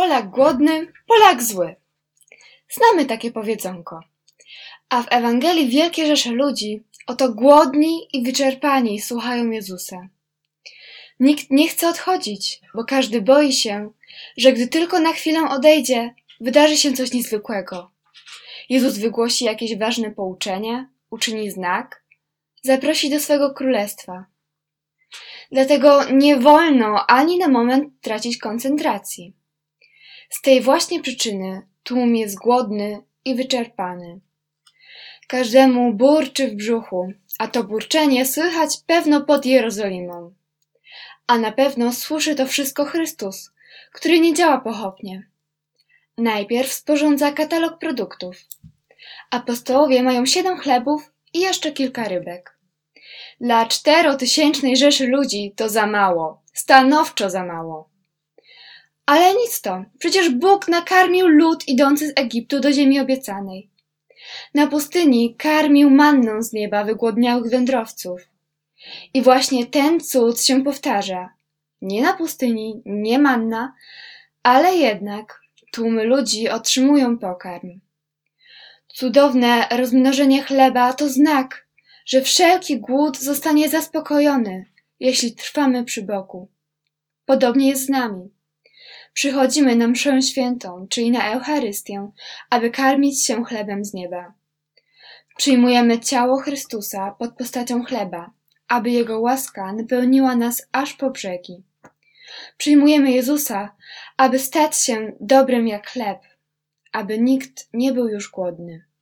Polak głodny, Polak zły. Znamy takie powiedzonko. A w Ewangelii wielkie rzesze ludzi, oto głodni i wyczerpani, słuchają Jezusa. Nikt nie chce odchodzić, bo każdy boi się, że gdy tylko na chwilę odejdzie, wydarzy się coś niezwykłego. Jezus wygłosi jakieś ważne pouczenie, uczyni znak, zaprosi do swego królestwa. Dlatego nie wolno ani na moment tracić koncentracji. Z tej właśnie przyczyny tłum jest głodny i wyczerpany. Każdemu burczy w brzuchu, a to burczenie słychać pewno pod Jerozolimą. A na pewno słyszy to wszystko Chrystus, który nie działa pochopnie. Najpierw sporządza katalog produktów. Apostołowie mają 7 chlebów i jeszcze kilka rybek. Dla 4-tysięcznej rzeszy ludzi to za mało, stanowczo za mało. Ale nic to, przecież Bóg nakarmił lud idący z Egiptu do ziemi obiecanej. Na pustyni karmił manną z nieba wygłodniałych wędrowców. I właśnie ten cud się powtarza. Nie na pustyni, nie manna, ale jednak tłumy ludzi otrzymują pokarm. Cudowne rozmnożenie chleba to znak, że wszelki głód zostanie zaspokojony, jeśli trwamy przy boku. Podobnie jest z nami. Przychodzimy na mszę świętą, czyli na Eucharystię, aby karmić się chlebem z nieba. Przyjmujemy ciało Chrystusa pod postacią chleba, aby Jego łaska napełniła nas aż po brzegi. Przyjmujemy Jezusa, aby stać się dobrym jak chleb, aby nikt nie był już głodny.